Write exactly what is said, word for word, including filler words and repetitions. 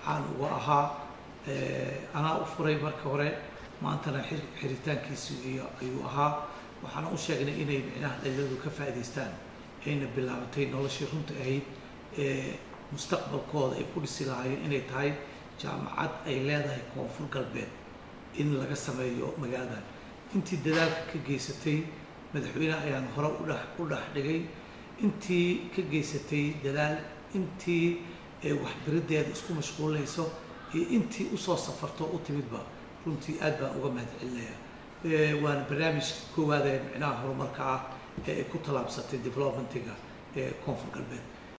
caan uga ahaa anaa u furay marka hore maantana xiritaankiisu iyo ayuu ahaa waxaan u sheegnay inay micnaha dhalinyaradu ka faa'iidaystaan ayna bilaabatay noloshii runta ahayd ee mustaqbalkooda ay ku dhisi lahaayeen inay tahay jaamacad ay leedahay koonfur galbeed in laga sameeyo magaaladan intii dadaalka ka geysatay madaxweynaha ayaan hore u dhex u dhex dhigay intii ka geysatay dadaal intii waxbarideeda isku mashquulinayso iyo intii usoo safarto u timidba runtii aad baan uga mahadcelinayaa waana barnaamijka koowaad ee micnaha horumarka ah ee ay ku tallaabsatay developmentiga ee koonfur galbeed